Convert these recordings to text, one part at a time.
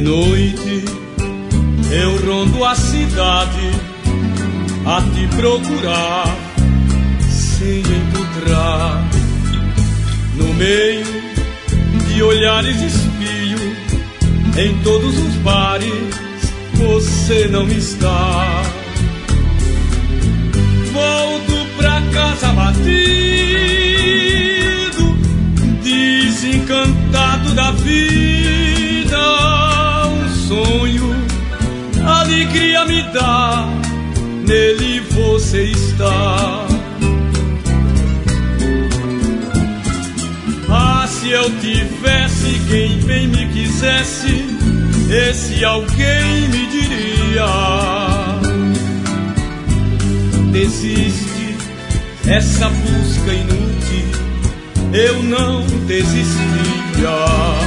noite eu rondo a cidade a te procurar sem encontrar. No meio de olhares espio, em todos os bares você não está. Volto pra casa batido, desencantado da vida. Um sonho, alegria me dá, nele você está. Ah, se eu tivesse quem bem me quisesse, esse alguém me diria: desiste, essa busca inútil, eu não desistia.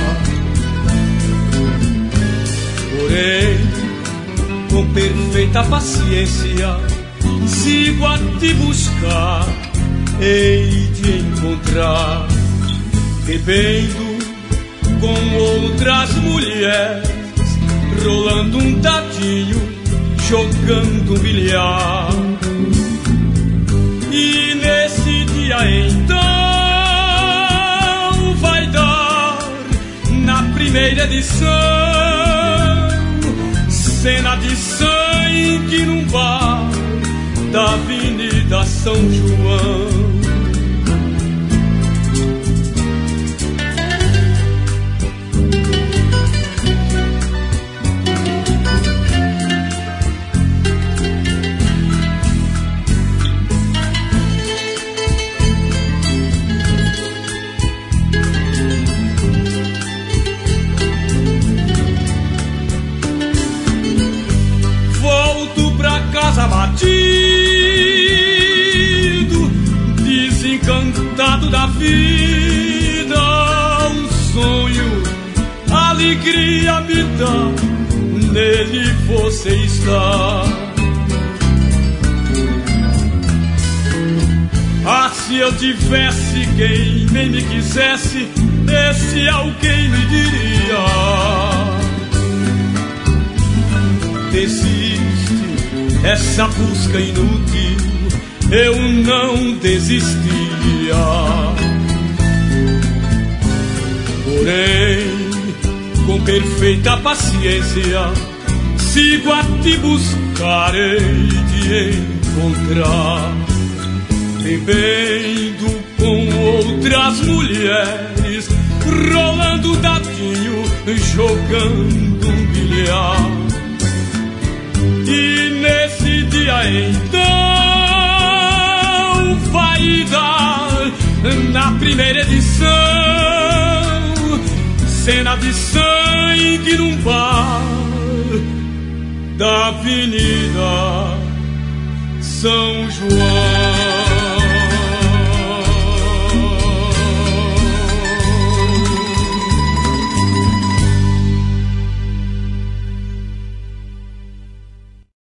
Porém, com perfeita paciência, sigo a te buscar, hei de encontrar, bebendo com outras mulheres, rolando um dadinho, jogando um bilhar. E nesse dia então vai dar, na primeira edição, cena de sangue num bar da Avenida São João. Batido, desencantado da vida. Um sonho, alegria me dá, nele você está. Ah, se eu tivesse quem bem me quisesse, esse alguém me diria: desiste, essa busca inútil, eu não desistia. Porém, com perfeita paciência, sigo a te buscar, hei de encontrar, bebendo com outras mulheres, rolando dadinho, jogando um bilhar. E nesse dia então vai dar, na primeira edição, cena de sangue num bar da Avenida São João.